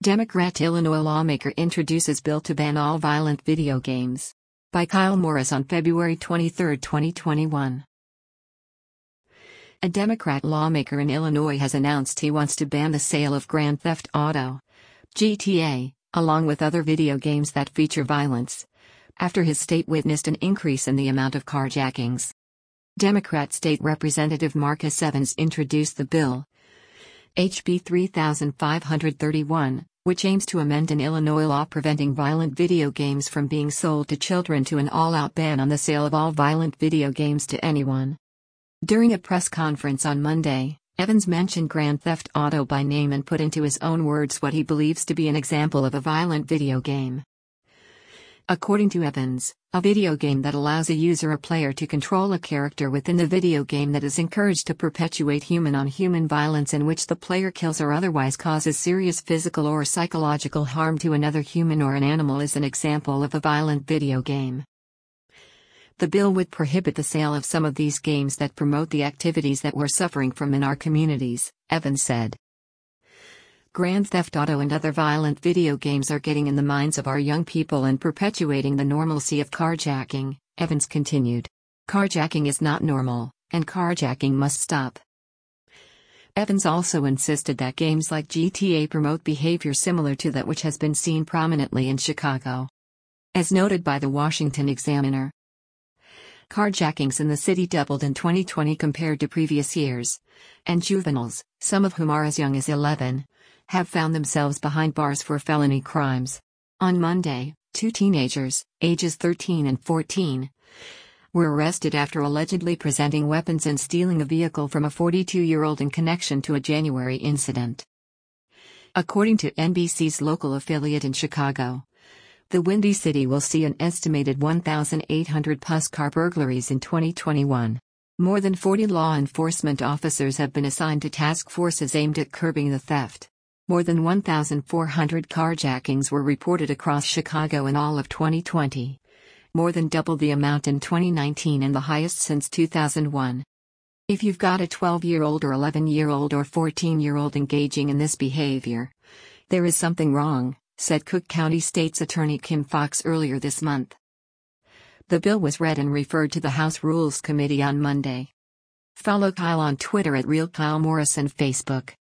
Democrat Illinois lawmaker introduces bill to ban all violent video games. By Kyle Morris on February 23, 2021. A Democrat lawmaker in Illinois has announced he wants to ban the sale of Grand Theft Auto (GTA), along with other video games that feature violence, after his state witnessed an increase in the amount of carjackings. Democrat State Representative Marcus Evans introduced the bill, HB 3531, which aims to amend an Illinois law preventing violent video games from being sold to children to an all-out ban on the sale of all violent video games to anyone. During a press conference on Monday, Evans mentioned Grand Theft Auto by name and put into his own words what he believes to be an example of a violent video game. According to Evans, a video game that allows a user or player to control a character within the video game that is encouraged to perpetuate human-on-human violence in which the player kills or otherwise causes serious physical or psychological harm to another human or an animal is an example of a violent video game. The bill would prohibit the sale of some of these games that promote the activities that we're suffering from in our communities, Evans said. Grand Theft Auto and other violent video games are getting in the minds of our young people and perpetuating the normalcy of carjacking, Evans continued. Carjacking is not normal, and carjacking must stop. Evans also insisted that games like GTA promote behavior similar to that which has been seen prominently in Chicago. As noted by the Washington Examiner, carjackings in the city doubled in 2020 compared to previous years, and juveniles, some of whom are as young as 11, have found themselves behind bars for felony crimes. On Monday, two teenagers, ages 13 and 14, were arrested after allegedly presenting weapons and stealing a vehicle from a 42-year-old in connection to a January incident. According to NBC's local affiliate in Chicago, the Windy City will see an estimated 1,800 plus car burglaries in 2021. More than 40 law enforcement officers have been assigned to task forces aimed at curbing the theft. More than 1,400 carjackings were reported across Chicago in all of 2020, more than double the amount in 2019 and the highest since 2001. If you've got a 12-year-old or 11-year-old or 14-year-old engaging in this behavior, there is something wrong, said Cook County State's Attorney Kim Foxx earlier this month. The bill was read and referred to the House Rules Committee on Monday. Follow Kyle on Twitter at RealKyleMorris and Facebook.